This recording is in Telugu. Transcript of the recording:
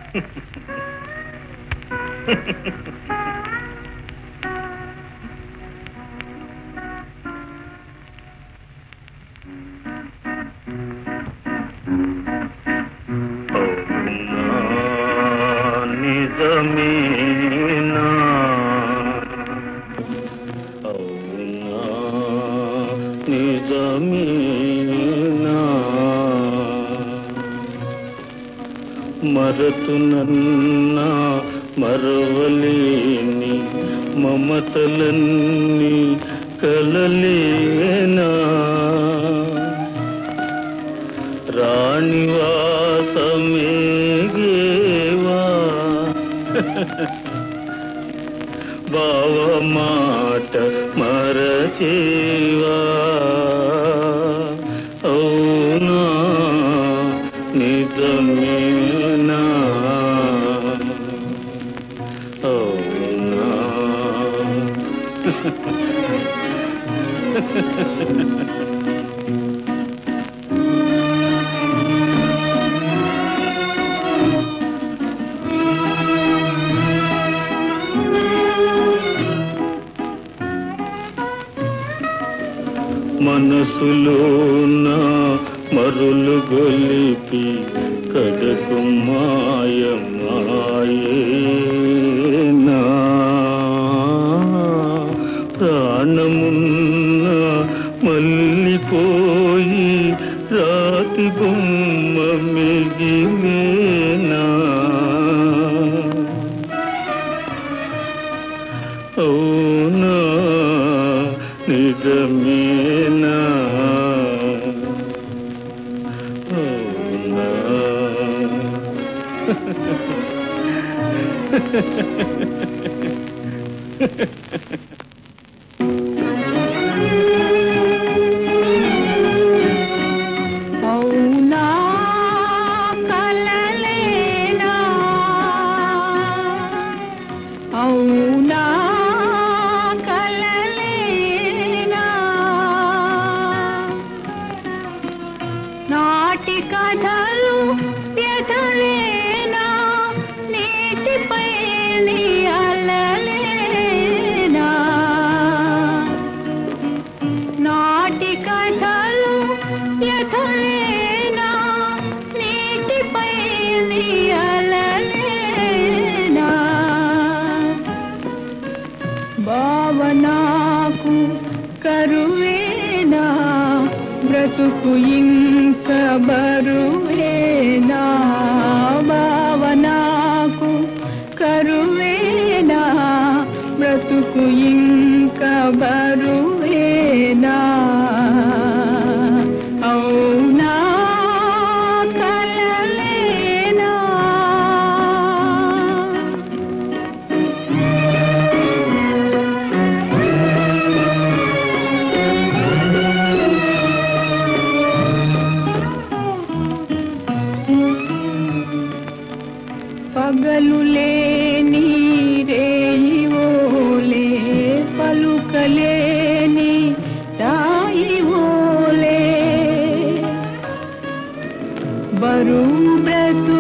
నిజమేనా అవునా నిజమేనా మరతునన్నా మరవలేని మమతలన్నీ కలలేనా రాణివాసమేగేవా బావ మాట మరచేవా అవునా నిజమేనా అవునా మనసులోన మరులు గొలిపి కడకు మాయమాయేనా ప్రాణమున్న మల్లిపోయి రాతి బొమ్మ మిగిలేనా అవునా నిజమేనా అవునా అవునా కలలేనా అవునా కలలేనా నాటి కథలు వ్యధలేనా నీటిపై అలలేనా నాటి కథలు వ్యధలేనా నీటిపై అలలేనా భావనాకు కరువేనా బ్రతుకు ఇంక బరువేనా భావనాకు కరువేనా బ్రతుకు ఇంక బరువేనా అవునా కలలేనా పగలు లేని రేయివోలే పలుకలేని తాయివోలే బరువు బ్రతు